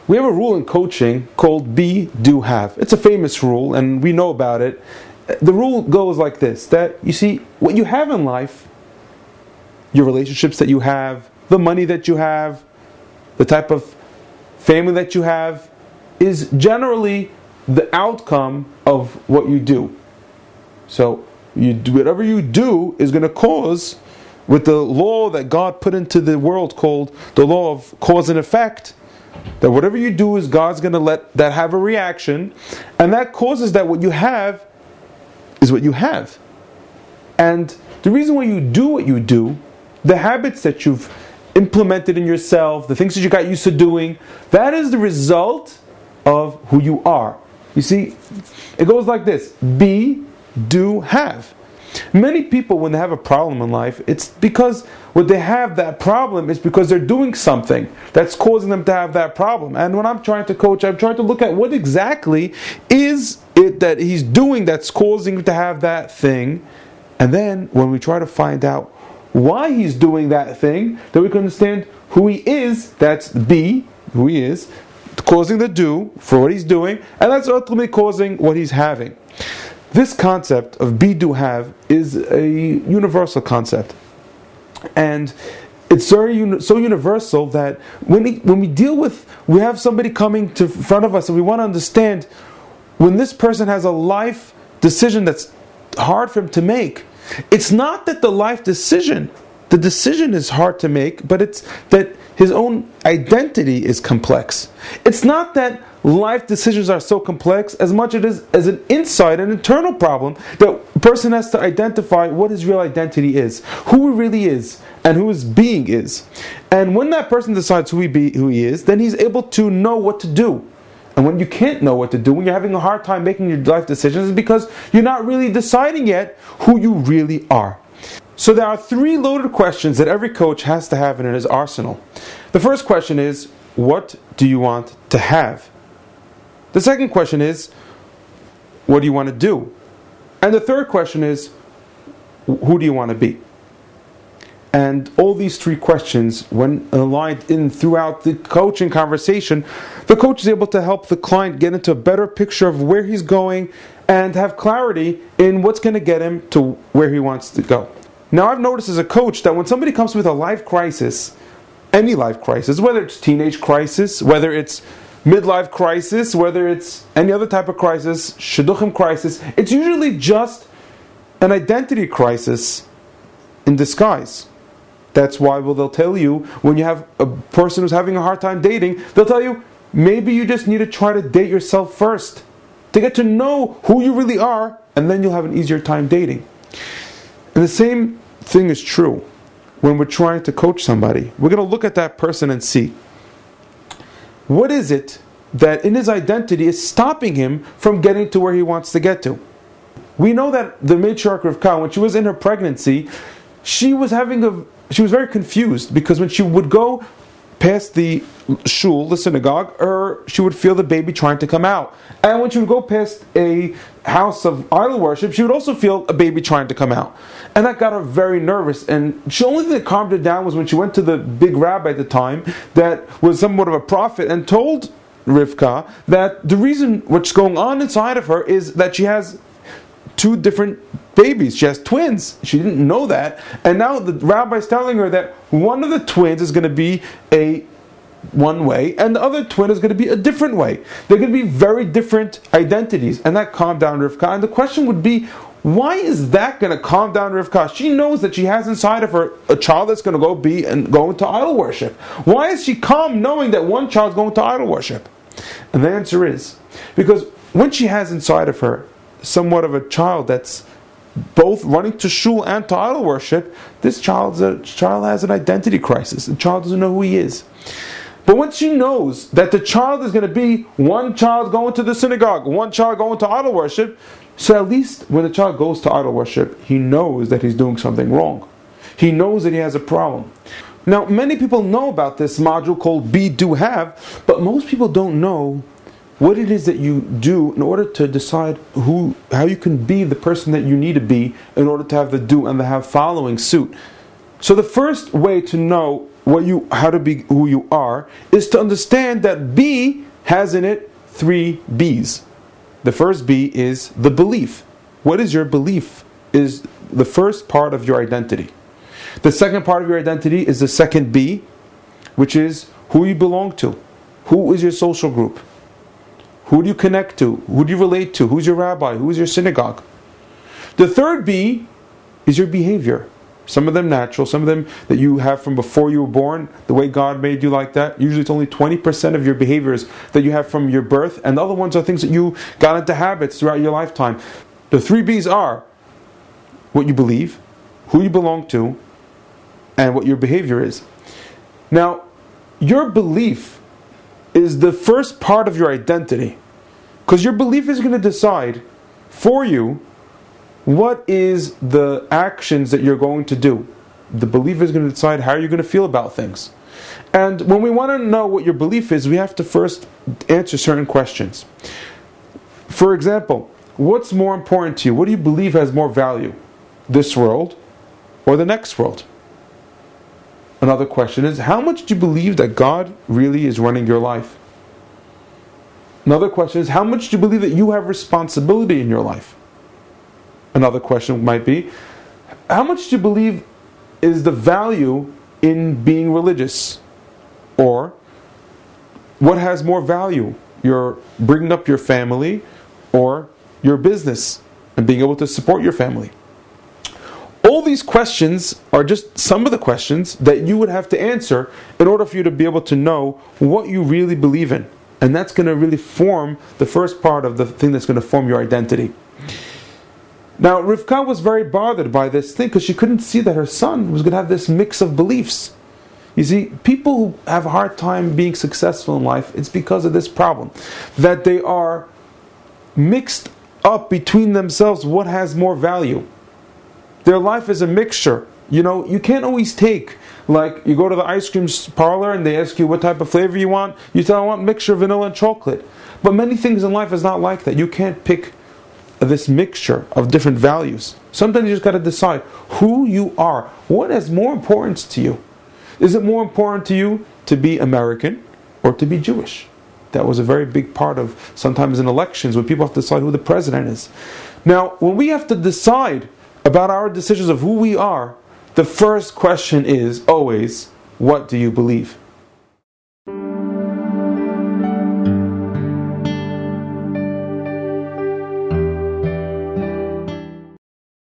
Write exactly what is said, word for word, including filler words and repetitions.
We have a rule in coaching called be, do, have. It's a famous rule, and we know about it. The rule goes like this, that you see, what you have in life, your relationships that you have, the money that you have, the type of family that you have, is generally the outcome of what you do. So, you do, whatever you do is going to cause, with the law that God put into the world called the law of cause and effect, that whatever you do is God's going to let that have a reaction, and that causes that what you have is what you have. And the reason why you do what you do, the habits that you've implemented in yourself, the things that you got used to doing, that is the result of who you are. You see, it goes like this: be, do, have. Many people, when they have a problem in life, it's because what they have that problem is because they're doing something that's causing them to have that problem. And when I'm trying to coach, I'm trying to look at what exactly is it that he's doing that's causing him to have that thing. And then when we try to find out why he's doing that thing, then we can understand who he is. That's be, who he is, causing the do for what he's doing, and that's ultimately causing what he's having. This concept of be, do, have is a universal concept, and it's very uni- so universal that when we, when we deal with, we have somebody coming to front of us, and we want to understand when this person has a life decision that's hard for him to make. It's not that the life decision, the decision is hard to make, but it's that his own identity is complex. It's not that life decisions are so complex as much as it is as an inside, an internal problem that a person has to identify what his real identity is, who he really is, and who his being is. And when that person decides who he be, who he is, then he's able to know what to do. And when you can't know what to do, when you're having a hard time making your life decisions, it's because you're not really deciding yet who you really are. So there are three loaded questions that every coach has to have in his arsenal. The first question is, what do you want to have? The second question is, what do you want to do? And the third question is, who do you want to be? And all these three questions, when aligned in throughout the coaching conversation, the coach is able to help the client get into a better picture of where he's going and have clarity in what's going to get him to where he wants to go. Now, I've noticed as a coach that when somebody comes with a life crisis, any life crisis, whether it's teenage crisis, whether it's midlife crisis, whether it's any other type of crisis, shidduchim crisis, it's usually just an identity crisis in disguise. That's why well, they'll tell you, when you have a person who's having a hard time dating, they'll tell you, maybe you just need to try to date yourself first, to get to know who you really are, and then you'll have an easier time dating. And the same thing is true when we're trying to coach somebody. We're going to look at that person and see, what is it that in his identity is stopping him from getting to where he wants to get to? We know that the matriarch Rivka, when she was in her pregnancy, she was having a she was very confused, because when she would go past the shul, the synagogue, or she would feel the baby trying to come out. And when she would go past a house of idol worship, she would also feel a baby trying to come out. And that got her very nervous. And the only thing that calmed her down was when she went to the big rabbi at the time, that was somewhat of a prophet, and told Rivka that the reason what's going on inside of her is that she has two different babies. She has twins. She didn't know that. And now the rabbi's telling her that one of the twins is going to be a one way, and the other twin is going to be a different way. They're going to be very different identities. And that calmed down Rivka. And the question would be, why is that going to calm down Rivka? She knows that she has inside of her a child that's going to go be and go into idol worship. Why is she calm knowing that one child's going to idol worship? And the answer is, because when she has inside of her somewhat of a child that's both running to shul and to idol worship, this child's a, child has an identity crisis. The child doesn't know who he is. But when she knows that the child is going to be one child going to the synagogue, one child going to idol worship, so at least when the child goes to idol worship, he knows that he's doing something wrong. He knows that he has a problem. Now, many people know about this module called Be, Do, Have, but most people don't know what it is that you do in order to decide who, how you can be the person that you need to be in order to have the do and the have following suit. So the first way to know what you how to be who you are is to understand that B has in it three B's. The first B is the belief. What is your belief? Is the first part of your identity. The second part of your identity is the second B, which is who you belong to. Who is your social group? Who do you connect to? Who do you relate to? Who's your rabbi? Who's your synagogue? The third B is your behavior. Some of them natural, some of them that you have from before you were born, the way God made you like that. Usually it's only twenty percent of your behaviors that you have from your birth, and the other ones are things that you got into habits throughout your lifetime. The three B's are what you believe, who you belong to, and what your behavior is. Now, your belief is the first part of your identity, because your belief is going to decide for you what is the actions that you're going to do. The belief is going to decide how you're going to feel about things. And when we want to know what your belief is, we have to first answer certain questions. For example, what's more important to you? What do you believe has more value? This world or the next world? Another question is, how much do you believe that God really is running your life? Another question is, how much do you believe that you have responsibility in your life? Another question might be, how much do you believe is the value in being religious? Or, what has more value? Your bringing up your family or your business and being able to support your family? All these questions are just some of the questions that you would have to answer in order for you to be able to know what you really believe in. And that's going to really form the first part of the thing that's going to form your identity. Now, Rivka was very bothered by this thing because she couldn't see that her son was going to have this mix of beliefs. You see, people who have a hard time being successful in life, it's because of this problem. That they are mixed up between themselves what has more value. Their life is a mixture. You know, you can't always take, like, you go to the ice cream parlor and they ask you what type of flavor you want. You tell them, I want a mixture of vanilla and chocolate. But many things in life is not like that. You can't pick this mixture of different values. Sometimes you just got to decide who you are. What has more importance to you? Is it more important to you to be American or to be Jewish? That was a very big part of sometimes in elections when people have to decide who the president is. Now, when we have to decide about our decisions of who we are, the first question is always, what do you believe?